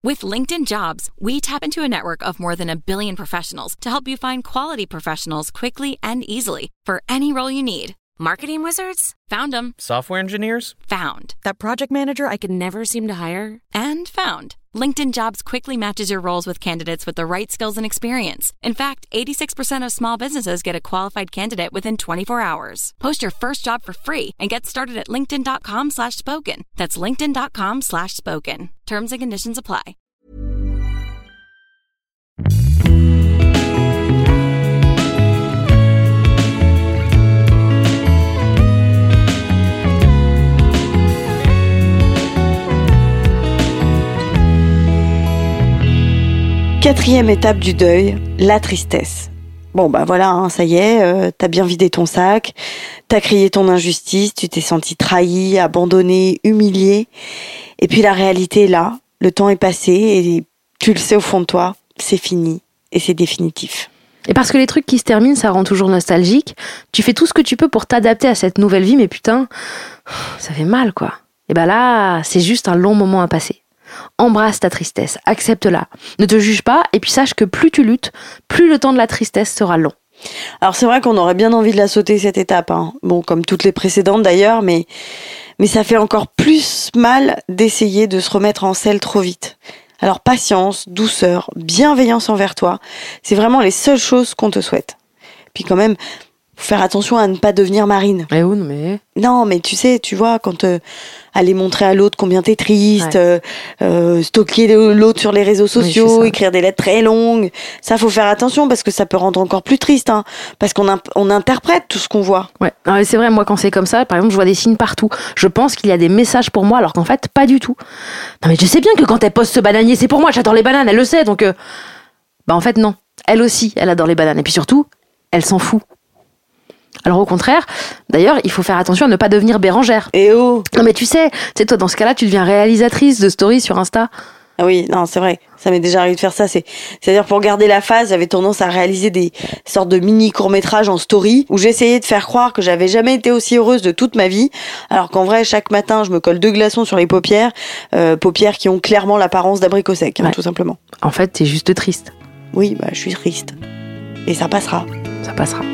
With LinkedIn Jobs, we tap into a network of more than 1 billion professionals to help you find quality professionals quickly and easily for any role you need. Marketing wizards? Found them. Software engineers? Found. That project manager I could never seem to hire? And found. LinkedIn Jobs quickly matches your roles with candidates with the right skills and experience. In fact, 86% of small businesses get a qualified candidate within 24 hours. Post your first job for free and get started at linkedin.com/spoken. That's linkedin.com/spoken. Terms and conditions apply. Quatrième étape du deuil, la tristesse. Bon bah voilà, hein, ça y est, t'as bien vidé ton sac, t'as crié ton injustice, tu t'es senti trahi, abandonné, humilié. Et puis la réalité est là, le temps est passé et tu le sais au fond de toi, c'est fini et c'est définitif. Et parce que les trucs qui se terminent, ça rend toujours nostalgique, tu fais tout ce que tu peux pour t'adapter à cette nouvelle vie, mais putain, ça fait mal quoi. Et bah là, c'est juste un long moment à passer. Embrasse ta tristesse, accepte-la, ne te juge pas et puis sache que plus tu luttes, plus le temps de la tristesse sera long. Alors c'est vrai qu'on aurait bien envie de la sauter cette étape, hein. Bon comme toutes les précédentes d'ailleurs, mais ça fait encore plus mal d'essayer de se remettre en selle trop vite. Alors patience, douceur, bienveillance envers toi, c'est vraiment les seules choses qu'on te souhaite. Puis quand même, faut faire attention à ne pas devenir Marine. Eh oui, mais... Non, mais tu sais, tu vois, quand aller montrer à l'autre combien t'es triste, stalker l'autre sur les réseaux sociaux, oui, écrire des lettres très longues, ça faut faire attention parce que ça peut rendre encore plus triste, hein, parce qu'on interprète tout ce qu'on voit. Ouais, non, mais c'est vrai, moi quand c'est comme ça, par exemple, je vois des signes partout. Je pense qu'il y a des messages pour moi, alors qu'en fait, pas du tout. Non mais je sais bien que quand elle poste ce bananier, c'est pour moi, j'adore les bananes, elle le sait, donc... Bah en fait non, elle aussi, elle adore les bananes, et puis surtout, elle s'en fout. Alors au contraire, d'ailleurs, il faut faire attention à ne pas devenir Bérangère. Eh oh! Non mais tu sais toi dans ce cas-là, tu deviens réalisatrice de stories sur Insta. Ah oui, non, c'est vrai. Ça m'est déjà arrivé de faire ça. C'est-à-dire pour garder la phase, j'avais tendance à réaliser des sortes de mini courts-métrages en story où j'essayais de faire croire que j'avais jamais été aussi heureuse de toute ma vie. Alors qu'en vrai, chaque matin, je me colle 2 glaçons sur les paupières. Paupières qui ont clairement l'apparence d'abricot sec, hein, tout simplement. En fait, t'es juste triste. Oui, bah, je suis triste. Et ça passera. Ça passera.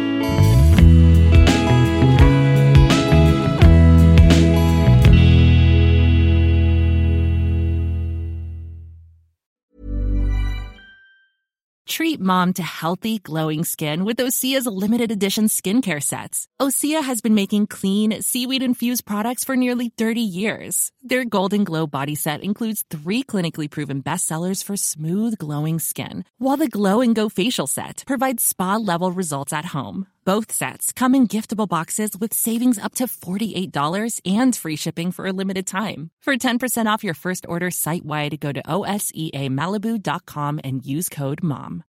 Treat mom to healthy, glowing skin with Osea's limited edition skincare sets. Osea has been making clean, seaweed-infused products for nearly 30 years. Their Golden Glow body set includes 3 clinically proven bestsellers for smooth, glowing skin, while the Glow and Go facial set provides spa-level results at home. Both sets come in giftable boxes with savings up to $48 and free shipping for a limited time. For 10% off your first order site-wide, go to OSEAMalibu.com and use code MOM.